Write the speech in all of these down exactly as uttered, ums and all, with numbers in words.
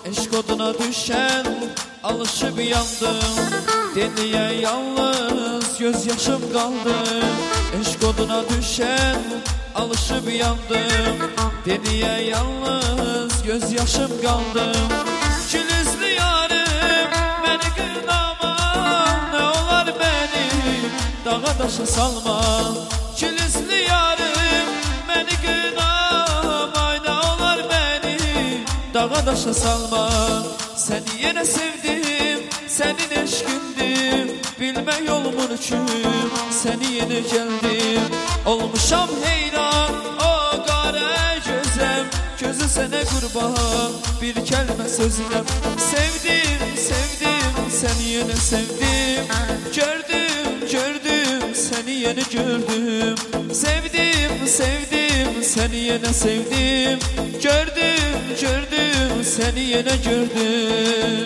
Eşk oduna düşen alışıp yandım. Deliye yalnız gözyaşım kaldı. Eşk oduna düşen alışıp yandım. Deliye yalnız gözyaşım kaldı. Külüzlü yarım beni kınama, ne olar beni dağa taşa salma. Külüzlü yarım beni kınama, ne olar beni dağa taşa salma. Seni yine sevdim, senin eşkindim, bilme yolumun için seni yine geldim. Olmuşam heyran o kara gözem, gözü sene kurban bir kelime sözlem. Sevdim, sevdim, seni yine sevdim. Gördüm, gördüm, seni yine gördüm. Sevdim, sevdim, seni yine sevdim. Gördüm, gördüm, seni yine gördüm.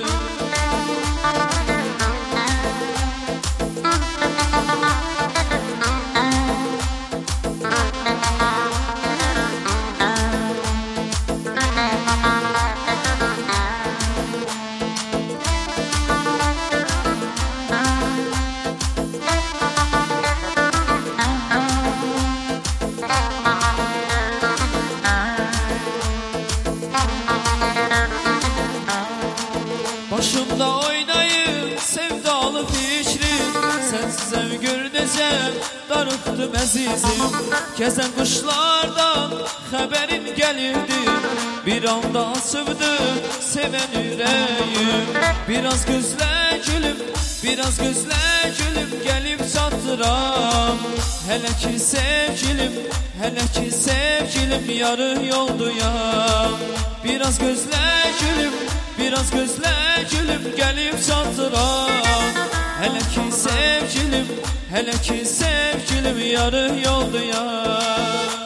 Başımda oynayıp sevdalı fikrim, sensiz ev gördəcəm darıxdım əzizim. Gəzən quşlardan xəbərin gəlirdi, bir anda asıbdı sevən ürəyim. Biraz gözlə gülüm, biraz gözlə gülüm, gəlib çatdıram. Hələ ki sevgilim, hələ ki sevgilim, yarı yolduyam. Biraz gözlə gülüm, biraz gözlə gülüm, gəlib çatdıram. Hələ ki sevgilim, hələ ki sevgilim, yarı yolduyam.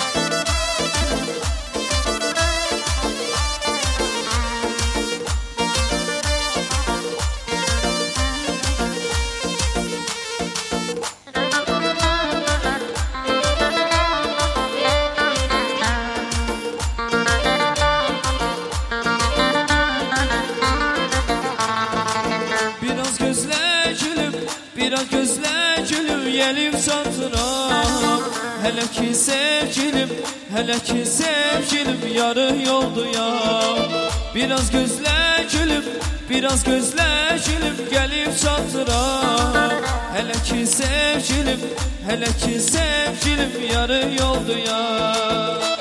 Biraz gözlə gülüm, gəlib çatdıram. Hələ ki sevgilim, hələ ki sevgilim, yarı yolduyam. Biraz gözlə gülüm, biraz gözlə gülüm, gəlib çatdıram. Hələ ki sevgilim, hələ ki sevgilim, yarı yolduyam.